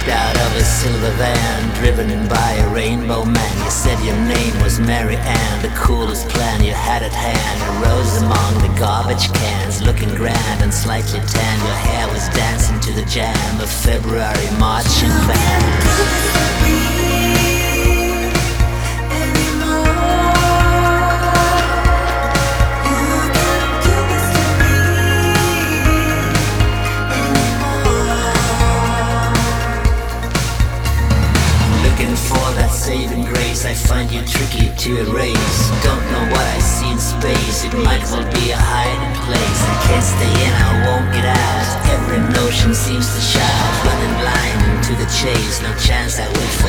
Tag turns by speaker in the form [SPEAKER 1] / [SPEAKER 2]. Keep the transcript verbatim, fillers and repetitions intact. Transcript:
[SPEAKER 1] Stepped out of a silver van, driven by a rainbow man. You said your name was Mary Ann. The coolest plan you had at hand. You rose among the garbage cans, looking grand and slightly tan. Your hair was dancing to the jam of February marching band. For that saving grace, I find you tricky to erase. Don't know what I see in space, it might well be a hiding place. I can't stay in, I won't get out. Every notion seems to shout, running blind into the chase. No chance that we'll